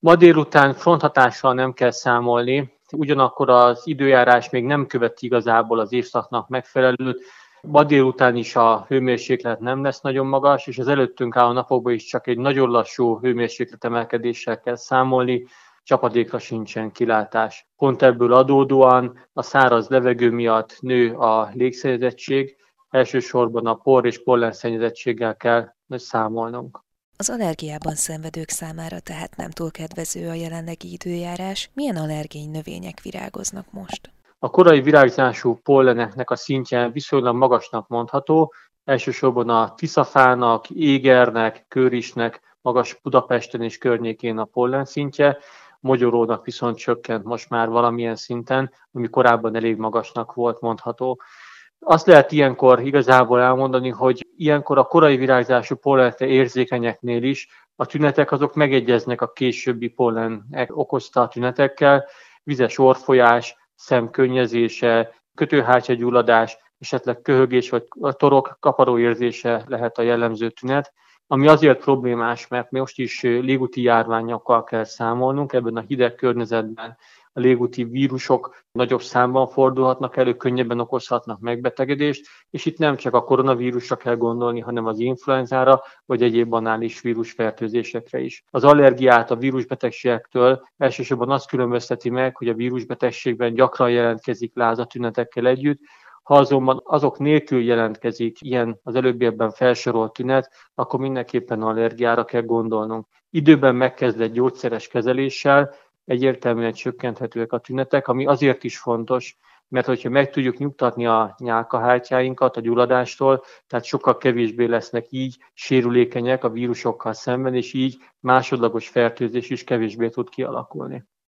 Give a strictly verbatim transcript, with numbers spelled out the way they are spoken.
Ma délután fronthatással nem kell számolni, ugyanakkor az időjárás még nem követi igazából az évszaknak megfelelőt. Ma délután is a hőmérséklet nem lesz nagyon magas, és az előttünk álló napokban is csak egy nagyon lassú hőmérséklet emelkedéssel kell számolni, csapadékra sincsen kilátás. Pont ebből adódóan a száraz levegő miatt nő a légszennyezettség, elsősorban a por és pollenszennyezettséggel kell számolnunk. Az allergiában szenvedők számára tehát nem túl kedvező a jelenlegi időjárás. Milyen allergény növények virágoznak most? A korai virágzású polleneknek a szintje viszonylag magasnak mondható, elsősorban a tiszafának, égernek, kőrisnek magas Budapesten és környékén a pollen szintje, mogyorónak viszont csökkent most már valamilyen szinten, ami korábban elég magasnak volt mondható. Azt lehet ilyenkor igazából elmondani, hogy ilyenkor a korai virágzású pollenre érzékenyeknél is a tünetek azok megegyeznek a későbbi pollenek okozta tünetekkel, vizes orrfolyás, szemkönnyezése, kötőhártyagyulladás, esetleg köhögés vagy torok kaparó érzése lehet a jellemző tünet, ami azért problémás, mert most is légúti járványokkal kell számolnunk ebben a hideg környezetben. A légúti vírusok nagyobb számban fordulhatnak elő, könnyebben okozhatnak megbetegedést, és itt nem csak a koronavírusra kell gondolni, hanem az influenzára, vagy egyéb banális vírusfertőzésekre is. Az allergiát a vírusbetegségektől elsősorban azt különbözteti meg, hogy a vírusbetegségben gyakran jelentkezik lázatünetekkel együtt, ha azonban azok nélkül jelentkezik ilyen az előbbiekben felsorolt tünet, akkor mindenképpen allergiára kell gondolnunk. Időben megkezdett gyógyszeres kezeléssel egyértelműen csökkenthetőek a tünetek, ami azért is fontos, mert hogyha meg tudjuk nyugtatni a nyálkahártyáinkat a gyulladástól, tehát sokkal kevésbé lesznek így sérülékenyek a vírusokkal szemben, és így másodlagos fertőzés is kevésbé tud kialakulni.